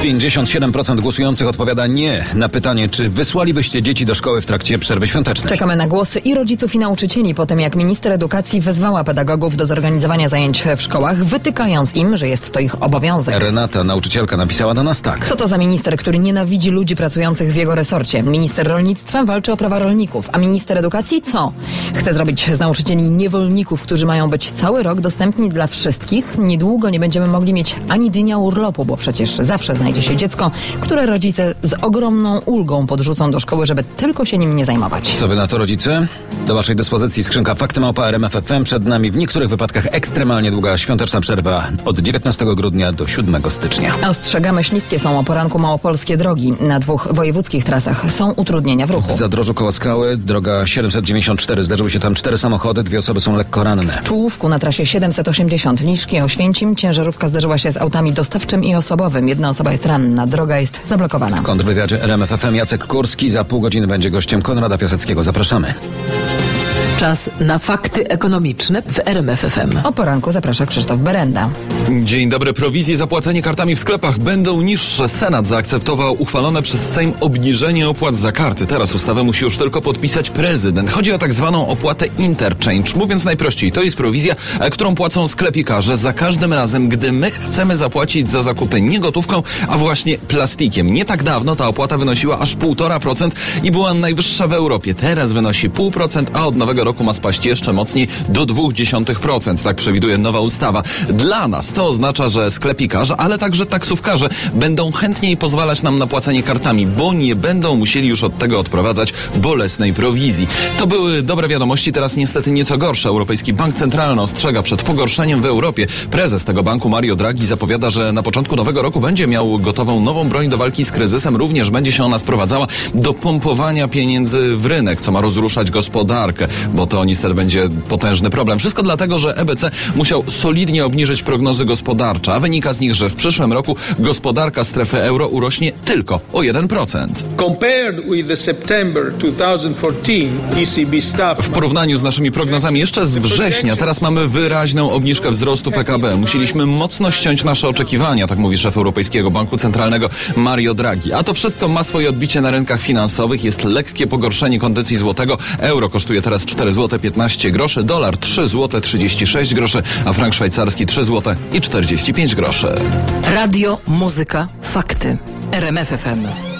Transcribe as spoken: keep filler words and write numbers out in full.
pięćdziesiąt siedem procent głosujących odpowiada nie na pytanie, czy wysłalibyście dzieci do szkoły w trakcie przerwy świątecznej. Czekamy na głosy i rodziców, i nauczycieli po tym, jak minister edukacji wezwała pedagogów do zorganizowania zajęć w szkołach, wytykając im, że jest to ich obowiązek. Renata, nauczycielka, napisała do nas tak. Co to za minister, który nienawidzi ludzi pracujących w jego resorcie? Minister rolnictwa walczy o prawa rolników, a minister edukacji co? Chce zrobić z nauczycieli niewolników, którzy mają być cały rok dostępni dla wszystkich. Niedługo nie będziemy mogli mieć ani dnia urlopu, bo przecież zawsze znajdzie się dziecko, które rodzice z ogromną ulgą podrzucą do szkoły, żeby tylko się nim nie zajmować. Co wy na to, rodzice? Do waszej dyspozycji skrzynka fakty małpa R M F F M. Przed nami w niektórych wypadkach ekstremalnie długa świąteczna przerwa od dziewiętnastego grudnia do siódmego stycznia. Ostrzegamy, śliskie są o poranku małopolskie drogi. Na dwóch wojewódzkich trasach są utrudnienia w ruchu. W Zadrożu koło Skały, droga siedemset dziewięćdziesiąt cztery. Zdarzyły się tam cztery samochody, dwie osoby są lekko ranne. W Czułówku na trasie siedemset osiemdziesiąt Liszki, Oświęcim, ciężarówka zderzyła się z autami dostawczym i osobowym. Jedna osoba jest ranna. Droga jest zablokowana. W kontrwywiadzie R M F F M Jacek Kurski za pół godziny będzie gościem Konrada Piaseckiego. Zapraszamy. Czas na fakty ekonomiczne w R M F F M. O poranku zaprasza Krzysztof Berenda. Dzień dobry. Prowizje za płacenie kartami w sklepach będą niższe. Senat zaakceptował uchwalone przez Sejm obniżenie opłat za karty. Teraz ustawę musi już tylko podpisać prezydent. Chodzi o tak zwaną opłatę interchange. Mówiąc najprościej, to jest prowizja, którą płacą sklepikarze za każdym razem, gdy my chcemy zapłacić za zakupy nie gotówką, a właśnie plastikiem. Nie tak dawno ta opłata wynosiła aż półtora procent i była najwyższa w Europie. Teraz wynosi pół procent, a od nowego roku ma spaść jeszcze mocniej do dwóch dziesiątych procent. Tak przewiduje nowa ustawa. Dla nas to oznacza, że sklepikarze, ale także taksówkarze będą chętniej pozwalać nam na płacenie kartami, bo nie będą musieli już od tego odprowadzać bolesnej prowizji. To były dobre wiadomości, teraz niestety nieco gorsze. Europejski Bank Centralny ostrzega przed pogorszeniem w Europie. Prezes tego banku Mario Draghi zapowiada, że na początku nowego roku będzie miał gotową nową broń do walki z kryzysem. Również będzie się ona sprowadzała do pompowania pieniędzy w rynek, co ma rozruszać gospodarkę, bo to niestety będzie potężny problem. Wszystko dlatego, że E B C musiał solidnie obniżyć prognozy gospodarcze, a wynika z nich, że w przyszłym roku gospodarka strefy euro urośnie tylko o jeden procent. W porównaniu z naszymi prognozami jeszcze z września, teraz mamy wyraźną obniżkę wzrostu P K B. Musieliśmy mocno ściąć nasze oczekiwania, tak mówi szef Europejskiego Banku Centralnego Mario Draghi. A to wszystko ma swoje odbicie na rynkach finansowych. Jest lekkie pogorszenie kondycji złotego. Euro kosztuje teraz cztery złote piętnaście groszy, dolar trzy złote trzydzieści sześć groszy, a frank szwajcarski trzy złote czterdzieści pięć groszy. Radio, muzyka, fakty. R M F F M.